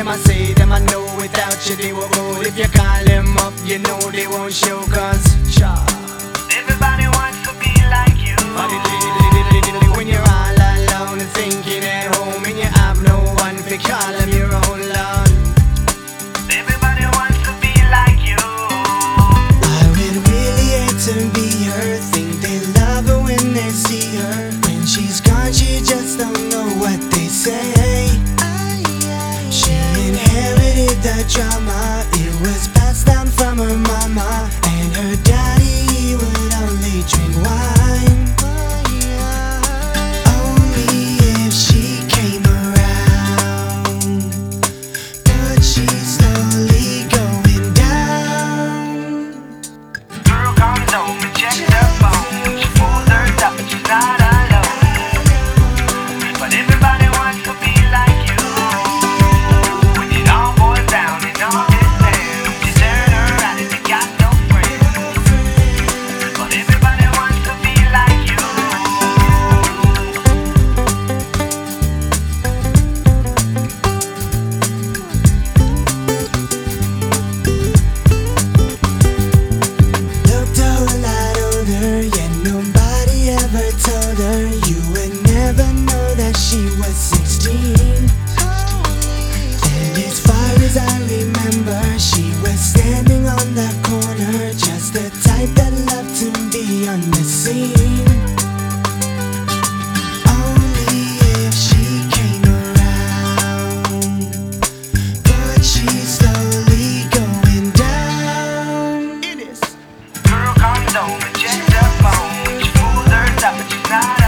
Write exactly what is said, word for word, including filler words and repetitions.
Them I say, them I know without you they were old. If you call them up, you know they won't show. Cause cha, everybody wants to be like you. When you're all alone and thinking at home, and you have no one to call them your own love. Everybody wants to be like you. I would really hate to be her. Think they love her when they see her. When she's gone, she just don't know what they say. She inherited the drama. It was passed down from her mama. And her daddy, he would only drink wine. Only if she came around. But she's slowly going down. Girl comes home and checks her phone. She pulls her top but she's not alone. But everybody wants to be like you. When it all boils down in all this town, you turn around and you got no friends. But everybody wants to be like you. Looked a whole lot older, yet nobody ever told her. You would never know that she was sixteen. And as far as I remember, she was standing on the corner, just the type that loved to be on the scene. Only if she came around. But she's slowly going down. It is. Girl comes home and checks her phone. She pulls her top but she's not